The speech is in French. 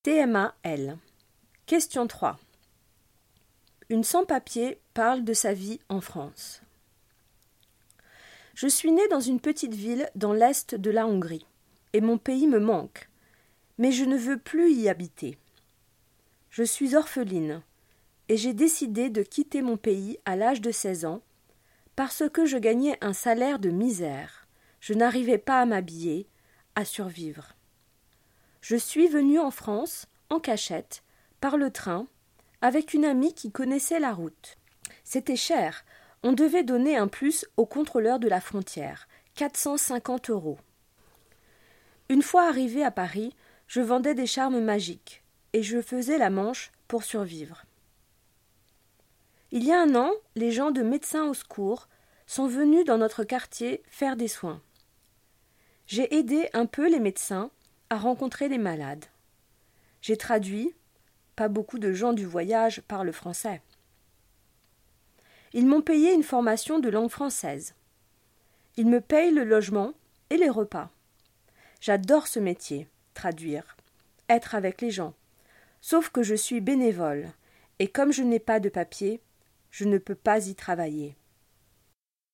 TMA-L. Question 3. Une sans-papier parle de sa vie en France. Je suis née dans une petite ville dans l'est de la Hongrie, et mon pays me manque, mais je ne veux plus y habiter. Je suis orpheline, et j'ai décidé de quitter mon pays à l'âge de 16 ans, parce que je gagnais un salaire de misère. Je n'arrivais pas à m'habiller, à survivre. Je suis venue en France, en cachette, par le train, avec une amie qui connaissait la route. C'était cher, on devait donner un plus au contrôleur de la frontière, 450 €. Une fois arrivée à Paris, je vendais des charmes magiques, et je faisais la manche pour survivre. Il y a un an, les gens de Médecins au secours sont venus dans notre quartier faire des soins. J'ai aidé un peu les médecins à rencontrer les malades. J'ai traduit, pas beaucoup de gens du voyage parlent français. Ils m'ont payé une formation de langue française. Ils me payent le logement et les repas. J'adore ce métier, traduire, être avec les gens. Sauf que je suis bénévole, et comme je n'ai pas de papier, je ne peux pas y travailler.